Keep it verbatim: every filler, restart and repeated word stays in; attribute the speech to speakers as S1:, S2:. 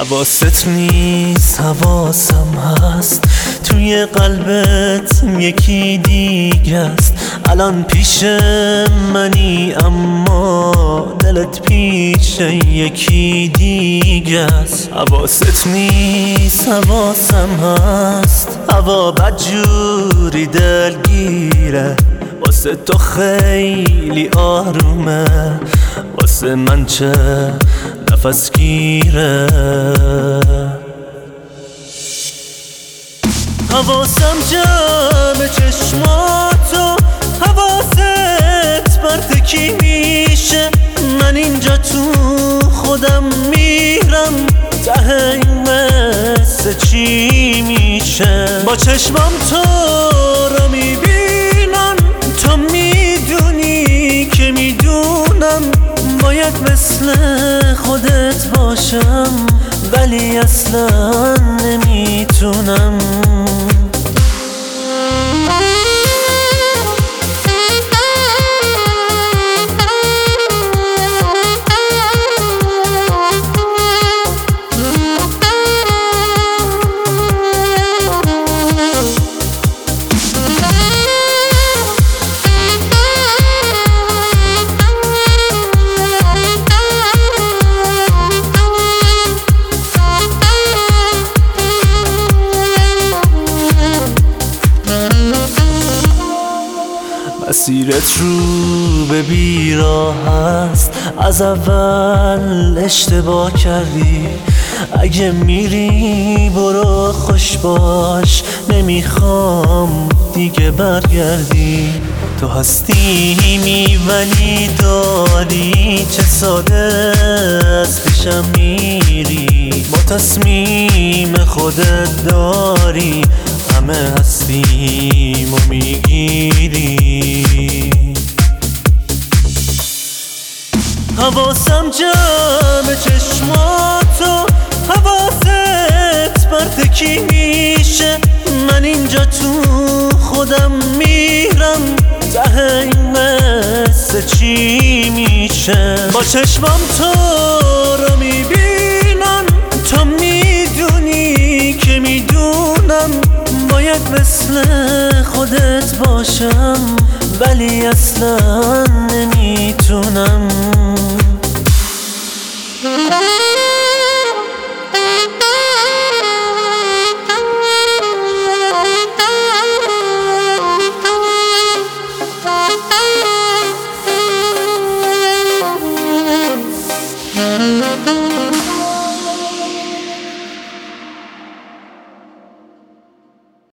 S1: حواست نیست حواسم هست، توی قلبت یکی دیگه است. الان پیش منی اما دلت پیش یکی دیگه است. حواست نیست حواسم هست، هوا بدجوری دلگیره، واسه تو خیلی آرومه، واسه من چه نفس گیره. حواسم جمع چشماتو، حواست برتکی میشه، من اینجا تو خودم میرم، ته این قصه چی میشه؟ با چشمم تو رو میبینم، تو میدونی که میدونم، باید مثل خودت باشم ولی اصلا نمیتونم. مسیرت رو به بیراه هست، از اول اشتباه کردی، اگه میری برو خوش باش، نمیخوام دیگه برگردی. تو هستی ولی داری، چه ساده از پیشم میری، با تصمیم خودت داری، همه هستیم و میگیری. حواسم جمع چشماتو، حواست برتکی میشه، من اینجا تو خودم میرم، ته این قصه چی میشه؟ با چشمم تو رو میبینم، تو میدونی که میدونم، باید مثل خودت باشم ولی اصلا نمیتونم.